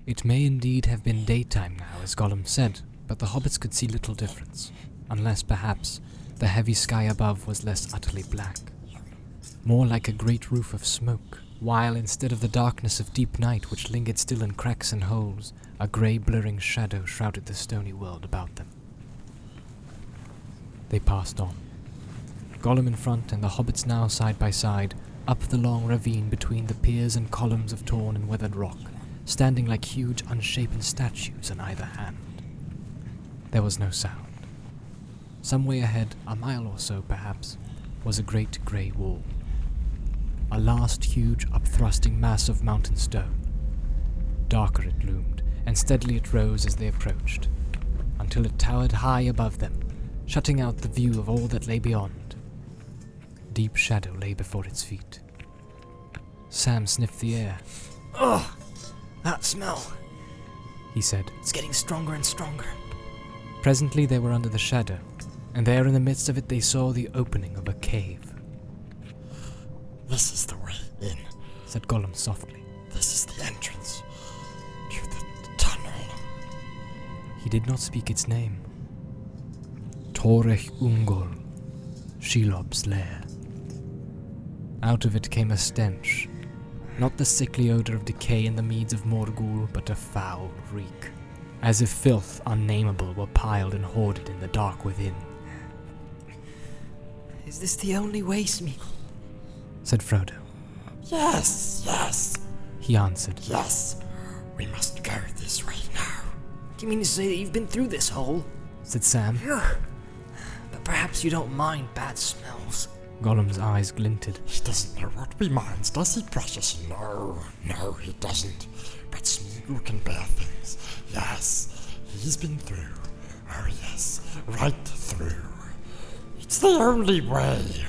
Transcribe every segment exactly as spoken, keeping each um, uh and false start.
It may indeed have been daytime now, as Gollum said, but the hobbits could see little difference, unless perhaps the heavy sky above was less utterly black, more like a great roof of smoke, while instead of the darkness of deep night which lingered still in cracks and holes, a grey blurring shadow shrouded the stony world about them. They passed on, Gollum in front and the hobbits now side by side, up the long ravine between the piers and columns of torn and weathered rock, standing like huge unshapen statues on either hand. There was no sound. Some way ahead, a mile or so perhaps, was a great grey wall. A last huge upthrusting mass of mountain stone. Darker it loomed, and steadily it rose as they approached, until it towered high above them, shutting out the view of all that lay beyond. Deep shadow lay before its feet. Sam sniffed the air. "Ugh, that smell," he said. "It's getting stronger and stronger." Presently they were under the shadow, and there in the midst of it they saw the opening of a cave. "This is the way in," said Gollum softly. "This is the entrance to the tunnel." He did not speak its name. Torech Ungol, Shelob's lair. Out of it came a stench, not the sickly odour of decay in the meads of Morgul, but a foul reek, as if filth unnameable were piled and hoarded in the dark within. "Is this the only way, Smeagol?" said Frodo. "Yes, yes," he answered. "Yes, we must go this way now." "Do you mean to say that you've been through this hole?" said Sam. "Ugh. But perhaps you don't mind bad smells." Gollum's eyes glinted. "He doesn't know what we mind, does he, precious? No, no, he doesn't. But Smeagol can bear things. Yes, he's been through. Oh yes, right through. It's the only way."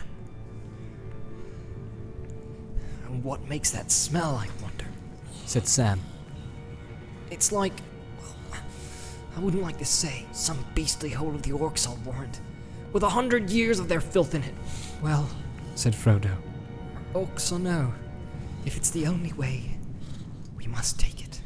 "And what makes that smell, I wonder?" said Sam. "It's like, well, I wouldn't like to say, some beastly hole of the orcs, I'll warrant, with a hundred years of their filth in it. Well," said Frodo, "orcs or no, if it's the only way, we must take it."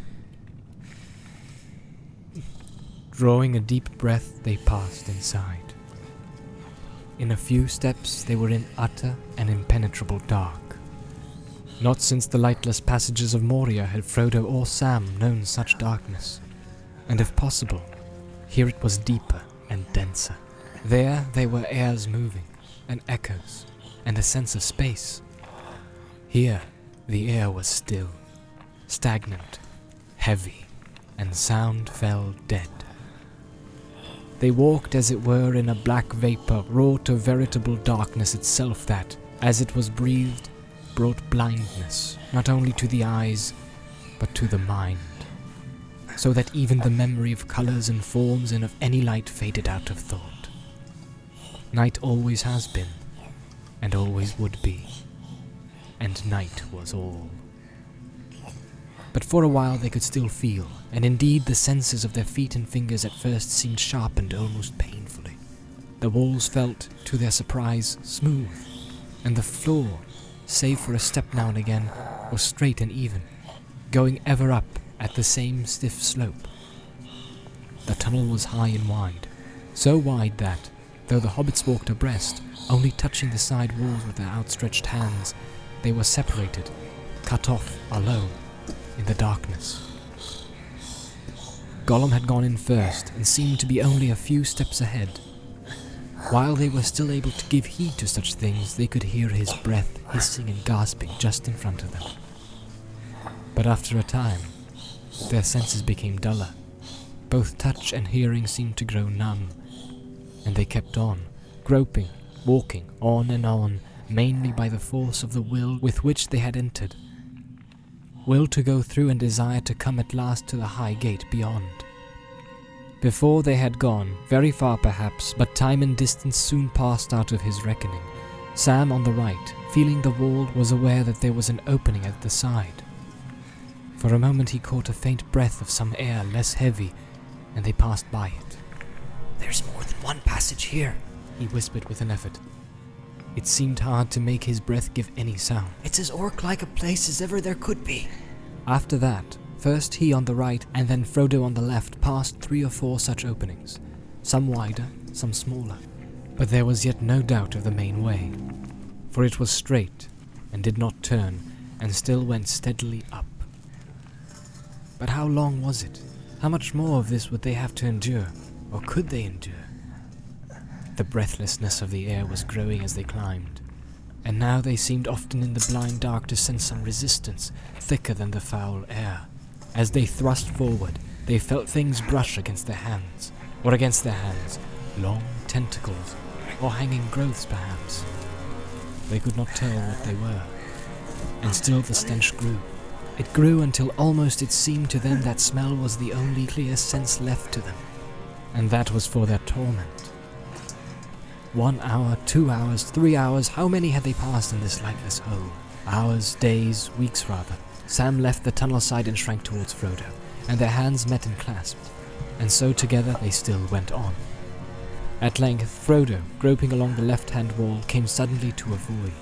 Drawing a deep breath, they passed inside. In a few steps they were in utter and impenetrable dark. Not since the lightless passages of Moria had Frodo or Sam known such darkness, and if possible, here it was deeper and denser. There they were airs moving, and echoes, and a sense of space. Here the air was still, stagnant, heavy, and sound fell dead. They walked as it were in a black vapour wrought of veritable darkness itself that, as it was breathed, brought blindness not only to the eyes, but to the mind, so that even the memory of colours and forms and of any light faded out of thought. Night always has been, and always would be, and night was all. But for a while they could still feel, and indeed the senses of their feet and fingers at first seemed sharpened almost painfully. The walls felt, to their surprise, smooth, and the floor, save for a step now and again, was straight and even, going ever up at the same stiff slope. The tunnel was high and wide, so wide that, though the hobbits walked abreast, only touching the side walls with their outstretched hands, they were separated, cut off, alone, in the darkness. Gollum had gone in first, and seemed to be only a few steps ahead. While they were still able to give heed to such things, they could hear his breath hissing and gasping just in front of them. But after a time, their senses became duller. Both touch and hearing seemed to grow numb, and they kept on, groping, walking on and on, mainly by the force of the will with which they had entered. Will to go through and desire to come at last to the high gate beyond. Before they had gone, very far perhaps, but time and distance soon passed out of his reckoning, Sam on the right, feeling the wall, was aware that there was an opening at the side. For a moment he caught a faint breath of some air less heavy, and they passed by it. "There's more than one passage here," he whispered with an effort. It seemed hard to make his breath give any sound. "It's as orc-like a place as ever there could be." After that, First he on the right, and then Frodo on the left passed three or four such openings, some wider, some smaller. But there was yet no doubt of the main way, for it was straight, and did not turn, and still went steadily up. But how long was it? How much more of this would they have to endure, or could they endure? The breathlessness of the air was growing as they climbed, and now they seemed often in the blind dark to sense some resistance, thicker than the foul air. As they thrust forward, they felt things brush against their hands, or against their hands, long tentacles, or hanging growths perhaps. They could not tell what they were, and still the stench grew. It grew until almost it seemed to them that smell was the only clear sense left to them, and that was for their torment. One hour, two hours, three hours, how many had they passed in this lightless hole? Hours, days, weeks rather. Sam left the tunnel side and shrank towards Frodo, and their hands met and clasped, and so together they still went on. At length, Frodo, groping along the left-hand wall, came suddenly to a void.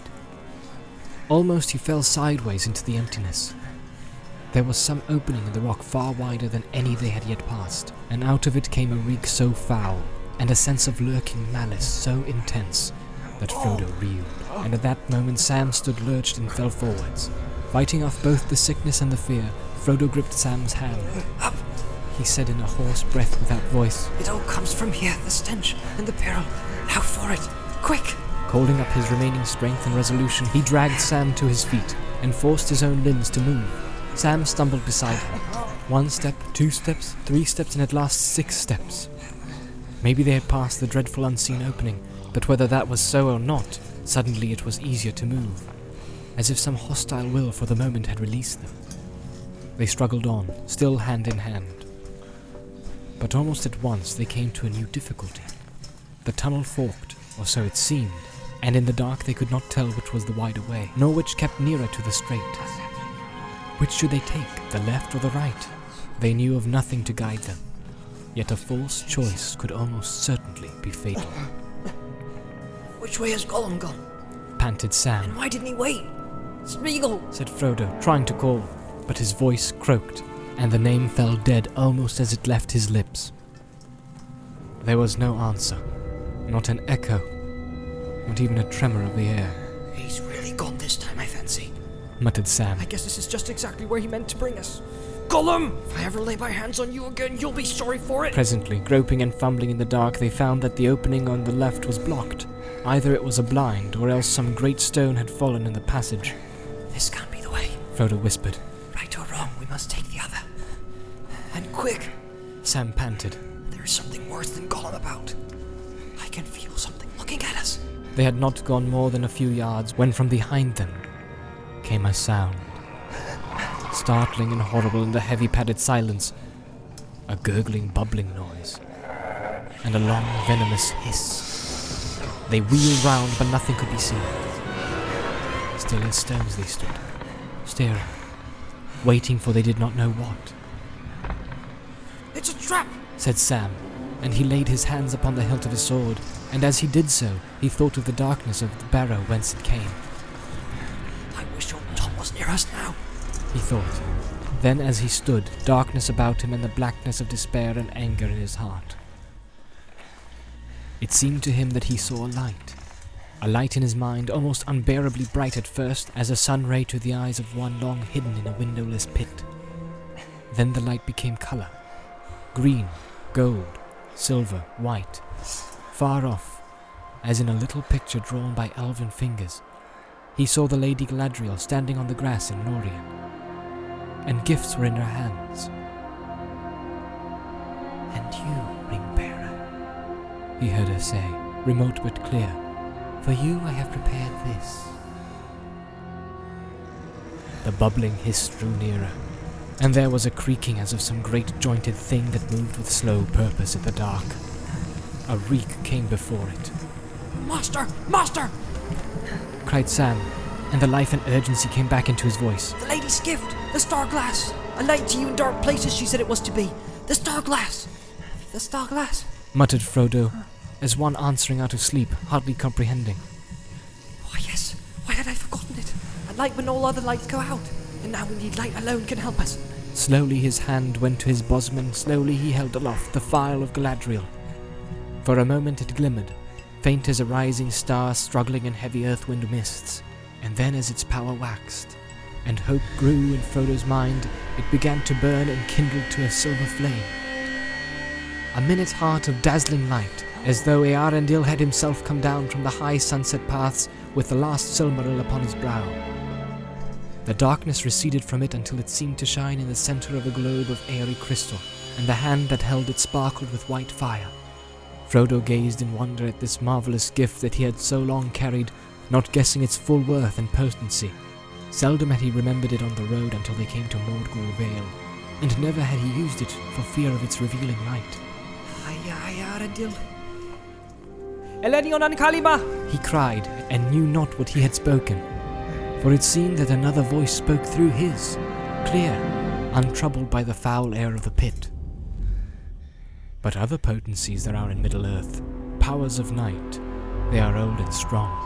Almost he fell sideways into the emptiness. There was some opening in the rock far wider than any they had yet passed, and out of it came a reek so foul, and a sense of lurking malice so intense, that Frodo reeled, and at that moment Sam stood lurched and fell forwards. Fighting off both the sickness and the fear, Frodo gripped Sam's hand. Up! He said in a hoarse breath without voice. It all comes from here, the stench and the peril. Now for it! Quick! Calling up his remaining strength and resolution, he dragged Sam to his feet, and forced his own limbs to move. Sam stumbled beside him. One step, two steps, three steps, and at last six steps. Maybe they had passed the dreadful unseen opening, but whether that was so or not, suddenly it was easier to move, as if some hostile will for the moment had released them. They struggled on, still hand in hand. But almost at once they came to a new difficulty. The tunnel forked, or so it seemed, and in the dark they could not tell which was the wider way, nor which kept nearer to the straight. Which should they take, the left or the right? They knew of nothing to guide them, yet a false choice could almost certainly be fatal. Which way has Gollum gone? Panted Sam. And why didn't he wait? Smeagol! Said Frodo, trying to call, but his voice croaked, and the name fell dead almost as it left his lips. There was no answer, not an echo, not even a tremor of the air. He's really gone this time, I fancy. Muttered Sam. I guess this is just exactly where he meant to bring us. Gollum! If I ever lay my hands on you again, you'll be sorry for it! Presently, groping and fumbling in the dark, they found that the opening on the left was blocked. Either it was a blind, or else some great stone had fallen in the passage. This can't be the way. Frodo whispered. Right or wrong, we must take the other. And quick! Sam panted. There's something worse than Gollum about. I can feel something looking at us. They had not gone more than a few yards when from behind them came a sound. Startling and horrible in the heavy padded silence. A gurgling, bubbling noise. And a long, venomous hiss. They wheeled round, but nothing could be seen. Still as stones they stood, staring, waiting for they did not know what. It's a trap! Said Sam, and he laid his hands upon the hilt of his sword, and as he did so, he thought of the darkness of the barrow whence it came. I wish old Tom was near us now, he thought. Then as he stood, darkness about him and the blackness of despair and anger in his heart. It seemed to him that he saw a light. A light in his mind, almost unbearably bright at first, as a sun ray to the eyes of one long hidden in a windowless pit. Then the light became colour. Green, gold, silver, white. Far off, as in a little picture drawn by elven fingers, he saw the Lady Galadriel standing on the grass in Lorien, and gifts were in her hands. "And you, ring-bearer," he heard her say, remote but clear, "for you I have prepared this." The bubbling hiss drew nearer, and there was a creaking as of some great jointed thing that moved with slow purpose in the dark. A reek came before it. Master! Master! Cried Sam, and the life and urgency came back into his voice. The lady's gift! The star glass! A light to you in dark places, she said it was to be. The star glass! The star glass! Muttered Frodo, as one answering out of sleep, hardly comprehending. Why, yes. Why had I forgotten it? A light when all other lights go out. And now we need light alone can help us. Slowly his hand went to his bosom, and slowly he held aloft the phial of Galadriel. For a moment it glimmered, faint as a rising star struggling in heavy earthwind mists, and then as its power waxed, and hope grew in Frodo's mind, it began to burn and kindled to a silver flame. A minute's heart of dazzling light, as though Earendil had himself come down from the high sunset paths with the last Silmaril upon his brow. The darkness receded from it until it seemed to shine in the center of a globe of airy crystal, and the hand that held it sparkled with white fire. Frodo gazed in wonder at this marvelous gift that he had so long carried, not guessing its full worth and potency. Seldom had he remembered it on the road until they came to Mordgor Vale, and never had he used it for fear of its revealing light. Ay, ay, Earendil. Elenion and Kalima! He cried, and knew not what he had spoken, for it seemed that another voice spoke through his, clear, untroubled by the foul air of the pit. But other potencies there are in Middle-earth, powers of night, they are old and strong.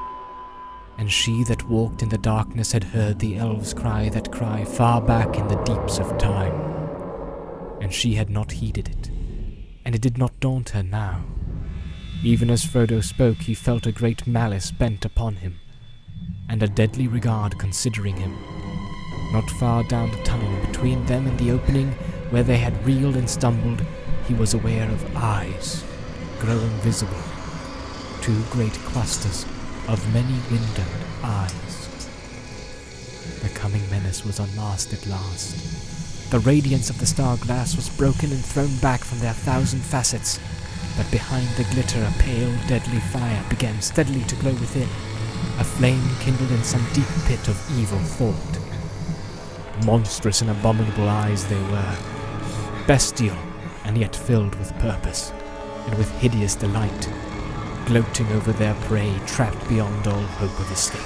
And she that walked in the darkness had heard the elves cry that cry far back in the deeps of time. And she had not heeded it, and it did not daunt her now. Even as Frodo spoke, he felt a great malice bent upon him, and a deadly regard considering him. Not far down the tunnel between them and the opening where they had reeled and stumbled, he was aware of eyes, growing visible, two great clusters of many windowed eyes. The coming menace was unmasked at last. The radiance of the star glass was broken and thrown back from their thousand facets, but behind the glitter a pale, deadly fire began steadily to glow within, a flame kindled in some deep pit of evil thought. Monstrous and abominable eyes they were, bestial and yet filled with purpose, and with hideous delight, gloating over their prey trapped beyond all hope of escape.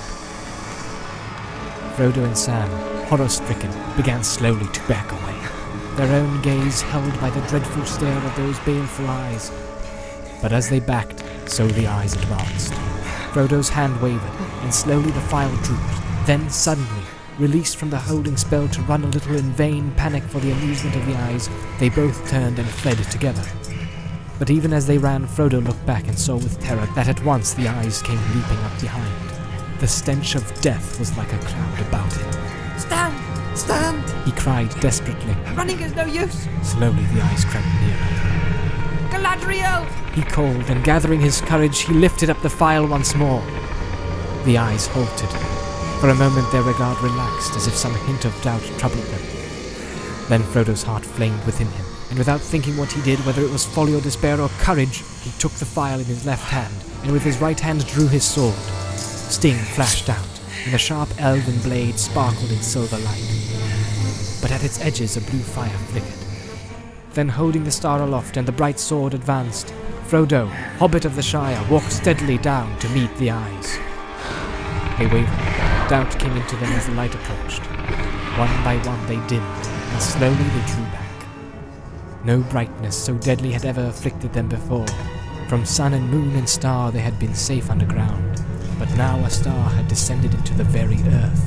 Frodo and Sam, horror-stricken, began slowly to back away, their own gaze held by the dreadful stare of those baleful eyes. But as they backed, so the eyes advanced. Frodo's hand wavered, and slowly the phial drooped. Then, suddenly, released from the holding spell to run a little in vain panic for the amusement of the eyes, they both turned and fled together. But even as they ran, Frodo looked back and saw with terror that at once the eyes came leaping up behind. The stench of death was like a cloud about him. Stand! Stand! He cried desperately. Running is no use! Slowly the eyes crept nearer. Galadriel! He called, and gathering his courage, he lifted up the phial once more. The eyes halted. For a moment their regard relaxed, as if some hint of doubt troubled them. Then Frodo's heart flamed within him, and without thinking what he did, whether it was folly or despair or courage, he took the phial in his left hand, and with his right hand drew his sword. Sting flashed out, and the sharp elven blade sparkled in silver light. But at its edges a blue fire flickered. Then holding the star aloft and the bright sword advanced, Frodo, Hobbit of the Shire, walked steadily down to meet the eyes. They wavered. Doubt came into them as the light approached. One by one they dimmed, and slowly they drew back. No brightness so deadly had ever afflicted them before. From sun and moon and star they had been safe underground, but now a star had descended into the very earth.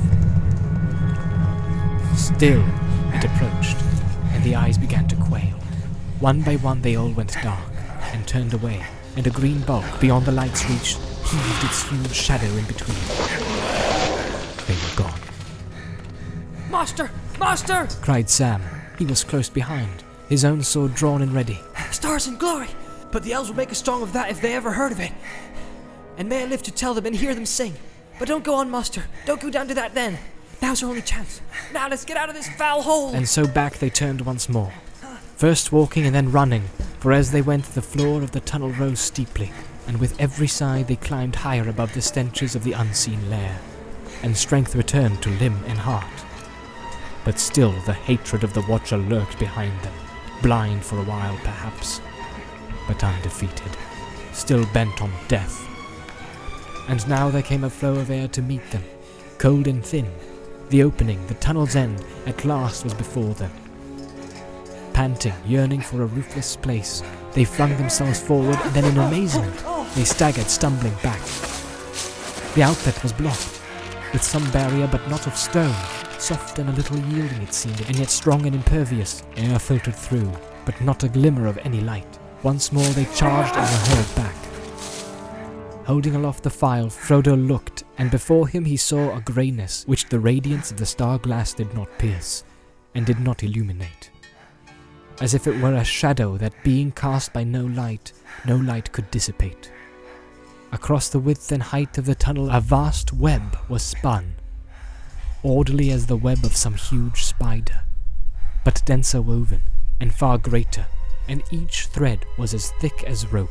Still it approached, and the eyes began to quail. One by one they all went dark, and turned away, and a green bulk beyond the light's reach heaved its huge shadow in between. They were gone. Master! Master! Cried Sam. He was close behind, his own sword drawn and ready. Stars and glory! But the elves will make a song of that if they ever heard of it. And may I live to tell them and hear them sing. But don't go on, Master. Don't go down to that den. Now's our only chance. Now let's get out of this foul hole! And so back they turned once more. First walking and then running, for as they went the floor of the tunnel rose steeply, and with every side they climbed higher above the stenches of the unseen lair, and strength returned to limb and heart. But still the hatred of the Watcher lurked behind them, blind for a while perhaps, but undefeated, still bent on death. And now there came a flow of air to meet them, cold and thin. The opening, the tunnel's end, at last was before them. Panting, yearning for a roofless place, they flung themselves forward, and then in amazement, they staggered, stumbling back. The outlet was blocked, with some barrier but not of stone, soft and a little yielding it seemed, and yet strong and impervious. Air filtered through, but not a glimmer of any light. Once more they charged and were hurled back. Holding aloft the file, Frodo looked, and before him he saw a greyness which the radiance of the star glass did not pierce, and did not illuminate. As if it were a shadow that, being cast by no light, no light could dissipate. Across the width and height of the tunnel a vast web was spun, orderly as the web of some huge spider, but denser woven, and far greater, and each thread was as thick as rope.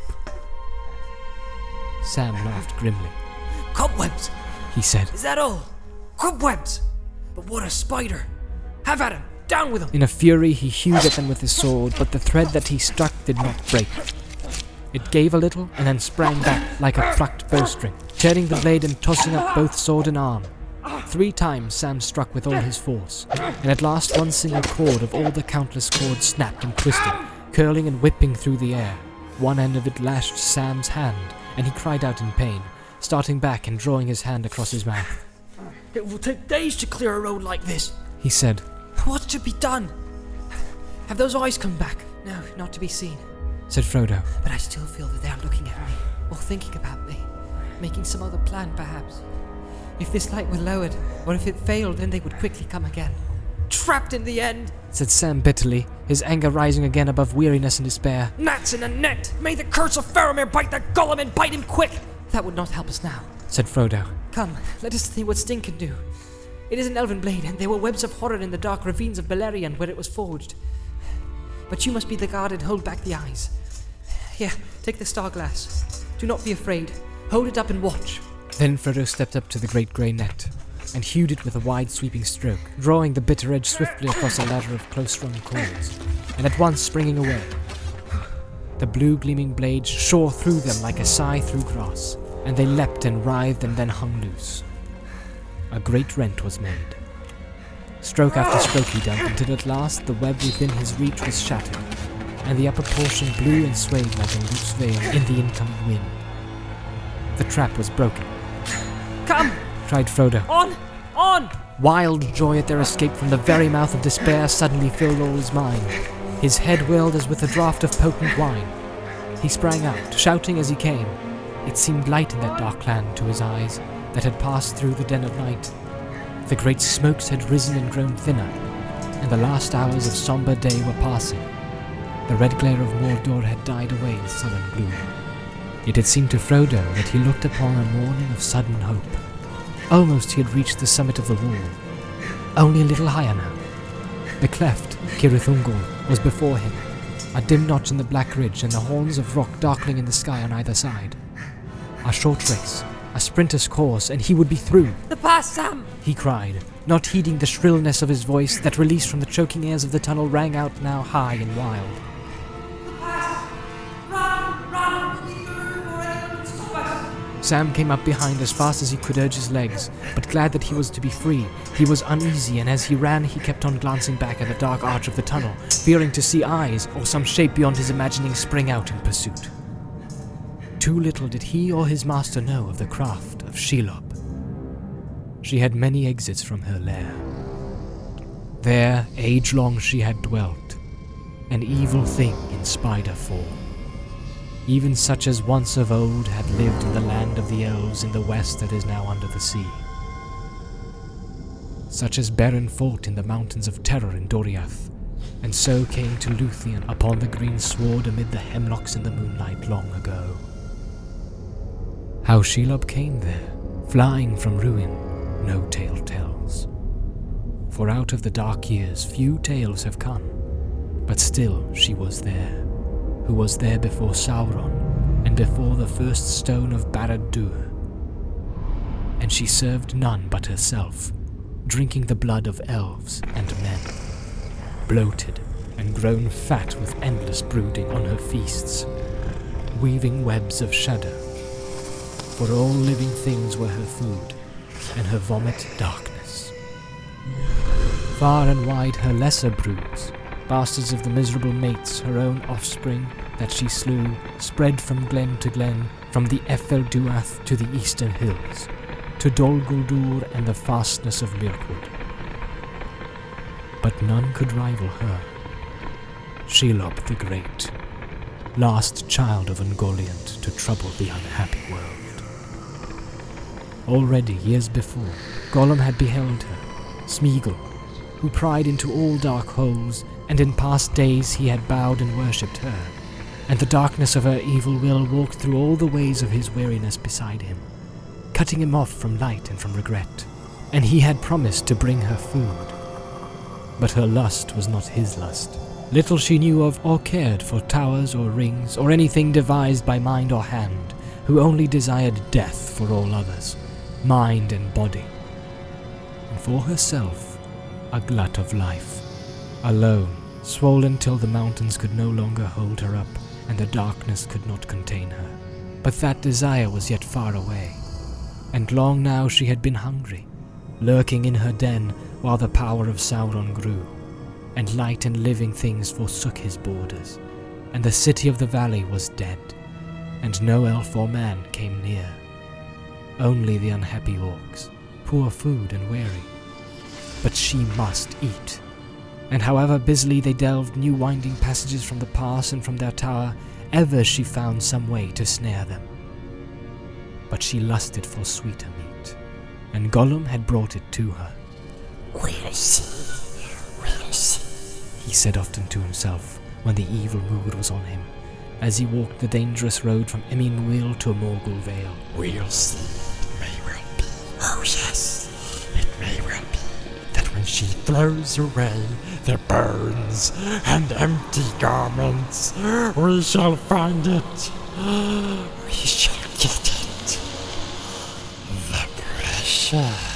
Sam laughed grimly. Cobwebs, He said. is that all? Cobwebs! But what a spider! Have at him! Down with him! In a fury he hewed at them with his sword, but the thread that he struck did not break. It gave a little, and then sprang back like a plucked bowstring, tearing the blade and tossing up both sword and arm. Three times Sam struck with all his force, and at last one single cord of all the countless cords snapped and twisted, curling and whipping through the air. One end of it lashed Sam's hand, and he cried out in pain, starting back and drawing his hand across his mouth. It will take days to clear a road like this. He said. What should be done? Have those eyes come back? No, not to be seen. Said Frodo. But I still feel that they are looking at me, or thinking about me, making some other plan perhaps. If this light were lowered, or if it failed, then they would quickly come again. Trapped in the end, Said Sam bitterly, his anger rising again above weariness and despair. gnats in a net. May the curse of Faramir bite that Gollum and bite him quick. That would not help us now. Said Frodo. Come, let us see what Sting can do. It is an elven blade, and there were webs of horror in the dark ravines of Beleriand where it was forged. But you must be the guard and hold back the eyes. Here, take the star glass. Do not be afraid. Hold it up and watch. Then Frodo stepped up to the great grey net, and hewed it with a wide sweeping stroke, drawing the bitter edge swiftly across a ladder of close-strung cords, and at once springing away. The blue gleaming blade shore through them like a scythe through grass, and they leapt and writhed and then hung loose. A great rent was made. Stroke after stroke he dug, until at last the web within his reach was shattered, and the upper portion blew and swayed like a loose veil in the incoming wind. The trap was broken. Come! Cried Frodo. On! On! Wild joy at their escape from the very mouth of despair suddenly filled all his mind. His head whirled as with a draught of potent wine. He sprang out, shouting as he came. It seemed light in that dark land to his eyes that had passed through the den of night. The great smokes had risen and grown thinner, and the last hours of sombre day were passing. The red glare of Mordor had died away in sullen gloom. It had seemed to Frodo that he looked upon a morning of sudden hope. Almost he had reached the summit of the wall. Only a little higher now. The cleft, Cirith Ungol, was before him, a dim notch in the black ridge and the horns of rock darkening in the sky on either side. A short race, a sprinter's course, and he would be through. The pass, Sam! He cried, not heeding the shrillness of his voice that, released from the choking airs of the tunnel, rang out now high and wild. Sam came up behind as fast as he could urge his legs, but glad that he was to be free. He was uneasy, and as he ran he kept on glancing back at the dark arch of the tunnel, fearing to see eyes or some shape beyond his imagining spring out in pursuit. Too little did he or his master know of the craft of Shelob. She had many exits from her lair. There, age-long she had dwelt, an evil thing in spider form. Even such as once of old had lived in the land of the elves in the west that is now under the sea. Such as Beren fought in the mountains of terror in Doriath, and so came to Luthien upon the green sward amid the hemlocks in the moonlight long ago. How Shelob came there, flying from ruin, no tale tells. For out of the dark years few tales have come, but still she was there, who was there before Sauron, and before the first stone of Barad-dûr. And she served none but herself, drinking the blood of elves and men, bloated and grown fat with endless brooding on her feasts, weaving webs of shadow. For all living things were her food, and her vomit darkness. Far and wide her lesser broods, bastards of the miserable mates, her own offspring, that she slew, spread from glen to glen, from the Ephel Duath to the eastern hills, to Dol Guldur and the fastness of Mirkwood. but none could rival her. Shelob the Great, last child of Ungoliant to trouble the unhappy world. Already, years before, Gollum had beheld her, Smeagol, who pried into all dark holes, and in past days he had bowed and worshipped her, and the darkness of her evil will walked through all the ways of his weariness beside him, cutting him off from light and from regret, and he had promised to bring her food. But her lust was not his lust. Little she knew of or cared for towers or rings or anything devised by mind or hand, who only desired death for all others, mind and body, and for herself a glut of life, alone, swollen till the mountains could no longer hold her up and the darkness could not contain her. But that desire was yet far away, and long now she had been hungry, lurking in her den while the power of Sauron grew, and light and living things forsook his borders, and the city of the valley was dead, and no elf or man came near. Only the unhappy orcs, poor food and weary. But she must eat, and however busily they delved new winding passages from the pass and from their tower, ever she found some way to snare them. But she lusted for sweeter meat, and Gollum had brought it to her. We'll see, we'll see, he said often to himself when the evil mood was on him, as he walked the dangerous road from Emyn Muil to Morgul Vale. We'll see, it may well be, oh yes, it may well be, that when she throws away the bones and empty garments, we shall find it, we shall get it, the precious,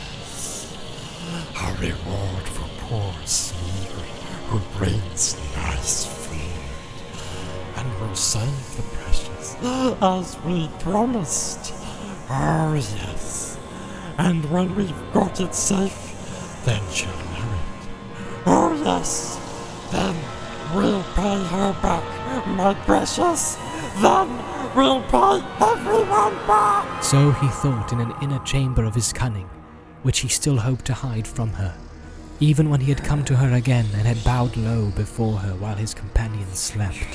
a reward for poor Smeagol, who brings nice food, and will save the precious, as we promised. Oh yes, and when we've got it safe, then she'll know it. Oh yes, then we'll pay her back, my precious, then we'll pay everyone back. So he thought in an inner chamber of his cunning, which he still hoped to hide from her, even when he had come to her again and had bowed low before her while his companions slept.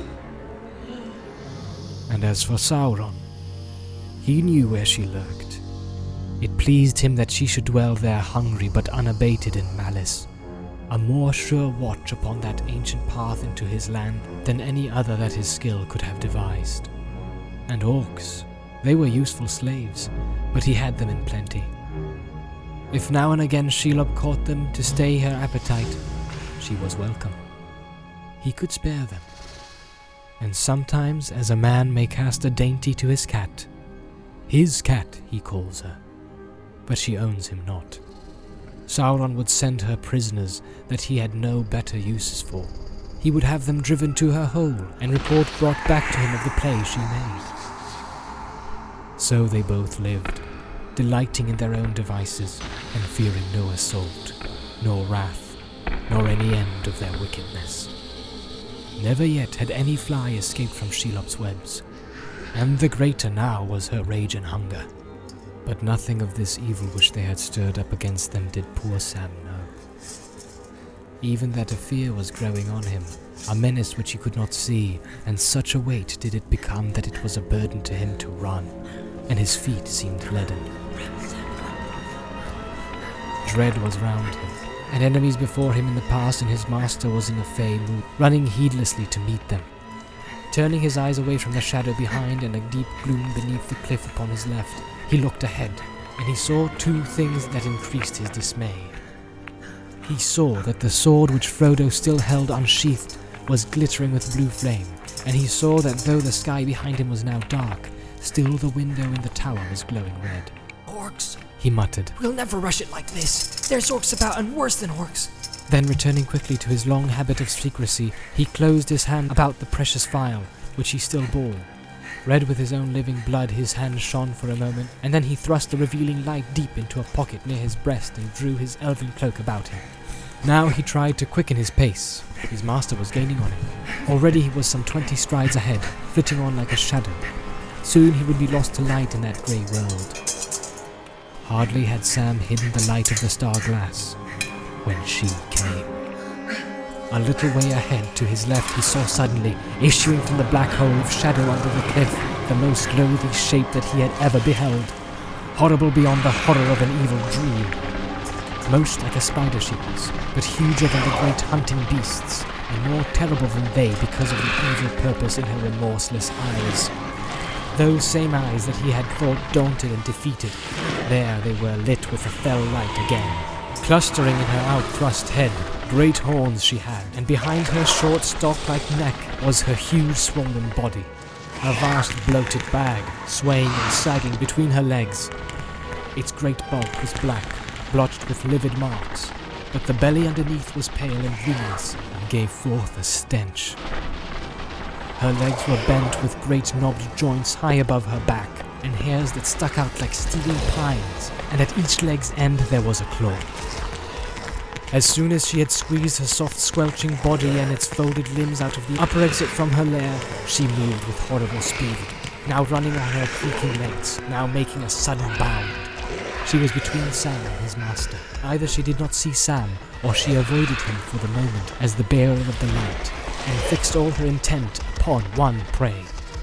And as for Sauron, he knew where she lurked. It pleased him that she should dwell there hungry but unabated in malice, a more sure watch upon that ancient path into his land than any other that his skill could have devised. And orcs, they were useful slaves, but he had them in plenty. If now and again Shelob caught them to stay her appetite, she was welcome. He could spare them. And sometimes, as a man may cast a dainty to his cat, his cat he calls her, but she owns him not. Sauron would send her prisoners that he had no better uses for. He would have them driven to her hole and report brought back to him of the play she made. So they both lived, delighting in their own devices and fearing no assault, nor wrath, nor any end of their wickedness. Never yet had any fly escaped from Shelob's webs, and the greater now was her rage and hunger. But nothing of this evil which they had stirred up against them did poor Sam know. Even that a fear was growing on him, a menace which he could not see, and such a weight did it become that it was a burden to him to run, and his feet seemed leaden. Dread was round him, and enemies before him in the past, and his master was in a fey mood, running heedlessly to meet them. Turning his eyes away from the shadow behind and a deep gloom beneath the cliff upon his left, he looked ahead, and he saw two things that increased his dismay. He saw that the sword which Frodo still held unsheathed was glittering with blue flame, and he saw that though the sky behind him was now dark, still the window in the tower was glowing red. Orcs, He muttered, we'll never rush it like this. There's orcs about and worse than orcs. then returning quickly to his long habit of secrecy, he closed his hand about the precious phial, which he still bore. Red with his own living blood, his hand shone for a moment, and then he thrust the revealing light deep into a pocket near his breast and drew his elven cloak about him. Now he tried to quicken his pace. His master was gaining on him. Already he was some twenty strides ahead, flitting on like a shadow. Soon he would be lost to light in that grey world. Hardly had Sam hidden the light of the star glass, when she came. A little way ahead to his left he saw suddenly, issuing from the black hole of shadow under the cliff, the most loathly shape that he had ever beheld. Horrible beyond the horror of an evil dream. Most like a spider she was, but huger than the great hunting beasts, and more terrible than they because of the evil purpose in her remorseless eyes. Those same eyes that he had thought daunted and defeated, there they were lit with a fell light again. Clustering in her out-thrust head, great horns she had, and behind her short stalk-like neck was her huge swollen body, a vast bloated bag, swaying and sagging between her legs. Its great bulk was black, blotched with livid marks, but the belly underneath was pale and luminous, and gave forth a stench. Her legs were bent with great knobbed joints high above her back, and hairs that stuck out like stealing pines, and at each leg's end there was a claw. As soon as she had squeezed her soft squelching body and its folded limbs out of the upper exit from her lair, she moved with horrible speed, now running on her creaking legs, now making a sudden bound. She was between Sam and his master. Either she did not see Sam, or she avoided him for the moment as the bearer of the light, and fixed all her intent upon one prey,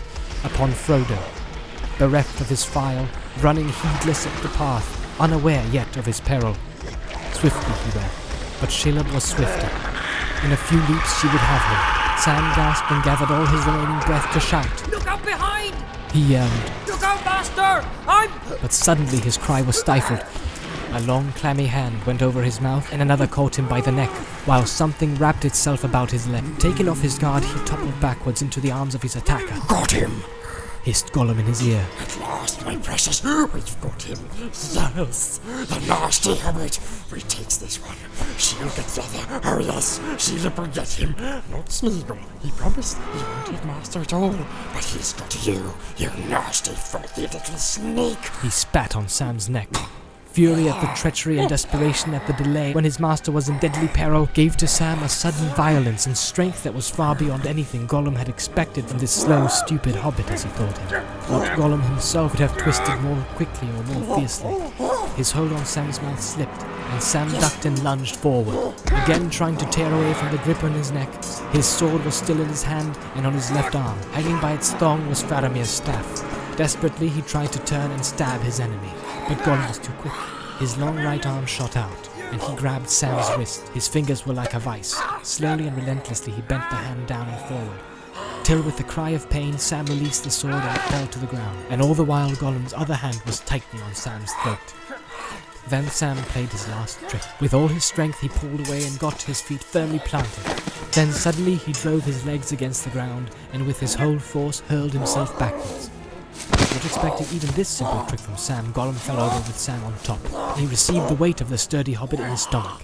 upon Frodo, bereft of his file, running heedless up the path, unaware yet of his peril. Swiftly he ran, but Shelob was swifter. In a few leaps she would have him. Sam gasped and gathered all his remaining breath to shout. Look out behind! He yelled. Look out, master! I'm... But suddenly his cry was stifled. A long, clammy hand went over his mouth and another caught him by the neck, while something wrapped itself about his leg. Taken off his guard, he toppled backwards into the arms of his attacker. Got him! Hissed Gollum in his ear. At last, my precious, we've got him. Yes, the nasty hobbit. We takes this one. She'll get the other. Oh yes, Shelob will get him. Not Smeagol. He promised he won't have master at all. But he's got you, you nasty, filthy little snake. He spat on Sam's neck. Fury at the treachery and desperation at the delay when his master was in deadly peril gave to Sam a sudden violence and strength that was far beyond anything Gollum had expected from this slow, stupid hobbit, as he thought him. What Gollum himself would have twisted more quickly or more fiercely. His hold on Sam's mouth slipped, and Sam ducked and lunged forward, again trying to tear away from the grip on his neck. His sword was still in his hand and on his left arm. Hanging by its thong was Faramir's staff. Desperately he tried to turn and stab his enemy, but Gollum was too quick. His long right arm shot out, and he grabbed Sam's wrist. His fingers were like a vice. Slowly and relentlessly he bent the hand down and forward, till with a cry of pain Sam released the sword and it fell to the ground, and all the while Gollum's other hand was tightening on Sam's throat. Then Sam played his last trick. With all his strength he pulled away and got to his feet firmly planted. Then suddenly he drove his legs against the ground, and with his whole force hurled himself backwards. Not expecting even this simple trick from Sam, Gollum fell over with Sam on top, and he received the weight of the sturdy hobbit in his stomach.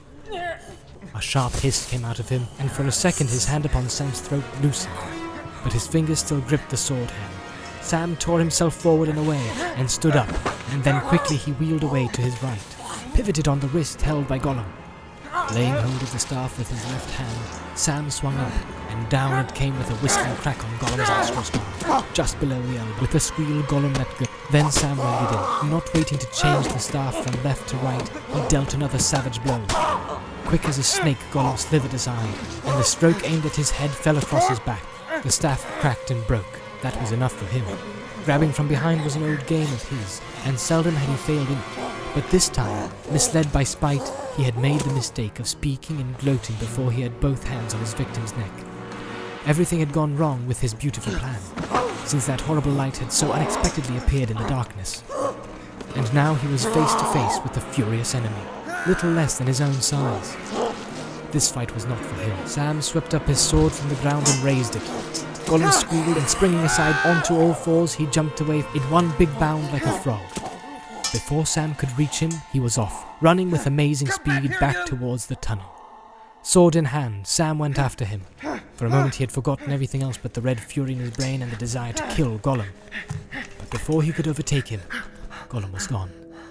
A sharp hiss came out of him, and for a second his hand upon Sam's throat loosened, but his fingers still gripped the sword hand. Sam tore himself forward and away, and stood up, and then quickly he wheeled away to his right, pivoted on the wrist held by Gollum. Laying hold of the staff with his left hand, Sam swung up, and down it came with a whistling crack on Gollum's outstretched arm, just below the elbow. With a squeal, Gollum let go. Then Sam reined in. Not waiting to change the staff from left to right, he dealt another savage blow. Quick as a snake, Gollum slithered aside, and the stroke aimed at his head fell across his back. The staff cracked and broke. That was enough for him. Grabbing from behind was an old game of his, and seldom had he failed in it. But this time, misled by spite, he had made the mistake of speaking and gloating before he had both hands on his victim's neck. Everything had gone wrong with his beautiful plan, since that horrible light had so unexpectedly appeared in the darkness. And now he was face to face with the furious enemy, little less than his own size. This fight was not for him. Sam swept up his sword from the ground and raised it. Gollum squealed, and springing aside onto all fours, he jumped away in one big bound like a frog. Before Sam could reach him, he was off, running with amazing speed back towards the tunnel. Sword in hand, Sam went after him. For a moment he had forgotten everything else but the red fury in his brain and the desire to kill Gollum. But before he could overtake him, Gollum was gone.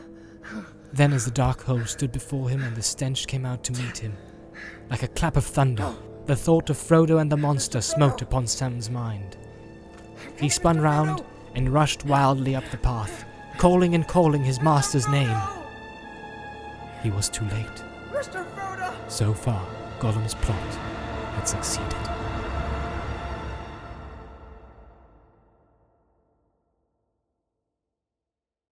Then as the dark hole stood before him and the stench came out to meet him, like a clap of thunder, the thought of Frodo and the monster smote upon Sam's mind. He spun round and rushed wildly up the path, calling and calling his master's name. He was too late. Mister Frodo! So far, Gollum's plot had succeeded.